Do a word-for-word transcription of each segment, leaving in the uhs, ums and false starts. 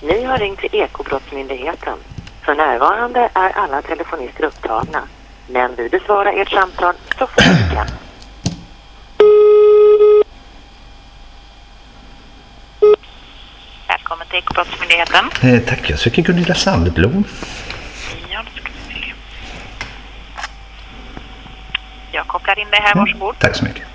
Ni har ringt till Ekobrottsmyndigheten. För närvarande är alla telefonister upptagna. Men vi besvarar ert samtal så fort vi kan. Välkommen till Ekobrottsmyndigheten. Eh, tack, jag söker Gunilla Sandblom. Ja, det ska vi se. Jag kopplar in det här, varsågod. Mm, tack så mycket.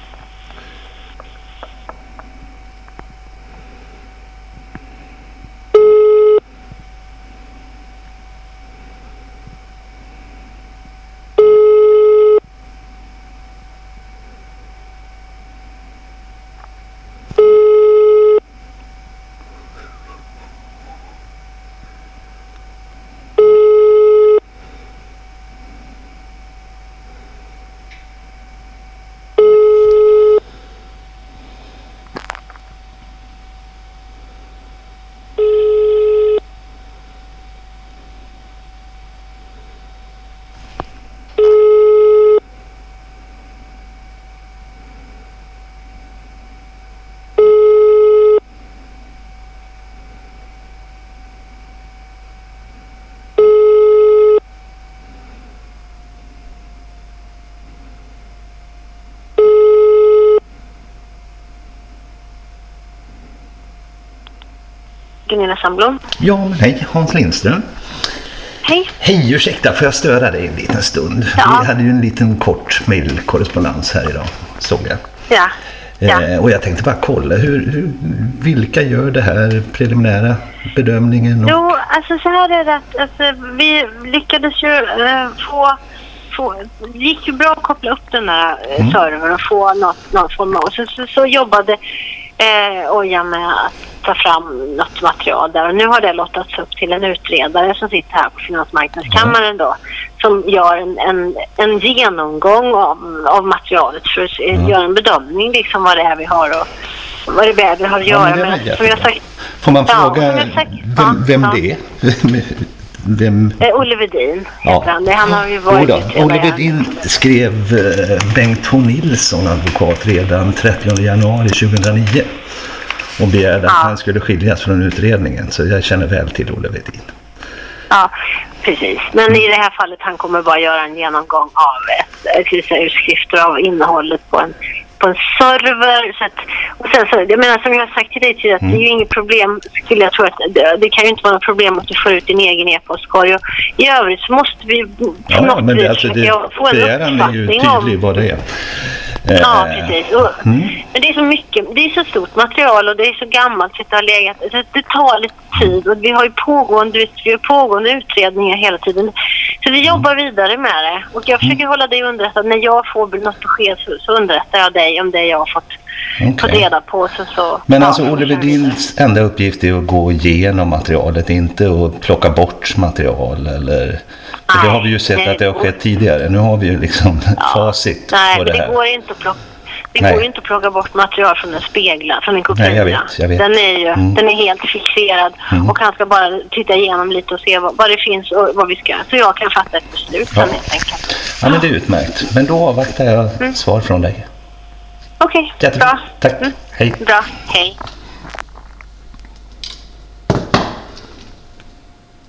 Gunilla Sandblom. Ja, men hej, Hans Lindström. Hej. Hej, ursäkta, får jag störa dig en liten stund? Ja. Vi hade ju en liten kort mejlkorrespondens här idag, såg jag. Ja. ja. Eh, och jag tänkte bara kolla, hur, hur, vilka gör det här preliminära bedömningen? Och... Jo, alltså så här är det att alltså, vi lyckades ju uh, få, få, det gick ju bra att koppla upp den här uh, mm. servern och få något, någon form av, så, så, så jobbade eh, Oja med att ta fram något material där, och nu har det lottats upp till en utredare som sitter här på Finansmarknadskammaren då, som gör en, en, en genomgång av, av materialet för att mm. göra en bedömning liksom vad det är vi har och vad det är vi har att ja, göra med. Som jag sagt, får man fråga ja, sagt, vem, vem ja, det är? Vem? Eh, Olle Wedin ja. heter han. Det, han har ju varit Oda, Olle Wedin skrev eh, Bengt H. Nilsson, advokat, redan trettionde januari tjugohundranio och begärde ja. att han skulle skiljas från utredningen, så jag känner väl till Olle Wedin. Ja, precis. Men mm. i det här fallet han kommer bara göra en genomgång av ett, ett, utskrifter av innehållet på en på en server, så att, och sen så, jag menar som jag har sagt till dig tidigare, mm. det är ju inget problem, skulle jag tro att det, det kan ju inte vara något problem att du får ut din egen e-postkorg, och i övrigt så måste vi på ja, något men vis alltså, det, få en uppfattning är ju tydlig om vad det är. Ja, precis. Och, mm. Men det är så mycket, det är så stort material och det är så gammalt så det har legat, så det tar lite tid, och vi har ju pågående, vi har pågående utredningar hela tiden. Så vi jobbar vidare med det, och jag försöker mm. hålla dig underrättad. När jag får något besked så, så underrättar jag dig om det jag har fått, okay. fått reda på. Så, så, Men ja, alltså Olle Wedins enda uppgift är att gå igenom materialet, inte att plocka bort material eller... För det har vi ju sett nej, att det har skett tidigare. Nu har vi ju liksom ja, facit nej, på det här. Nej, det går inte att plocka. Det nej. går ju inte att plocka bort material från en spegla, från en kopia. Nej, jag vet, jag vet. Den är ju mm. den är helt fixerad mm. och han ska bara titta igenom lite och se vad, vad det finns och vad vi ska. Så jag kan fatta ett beslut ja. helt enkelt. Ja, men det är utmärkt. Men då avvaktar jag mm. svar från dig. Okej, okay, bra. Tack. Mm. Hej. Bra, hej.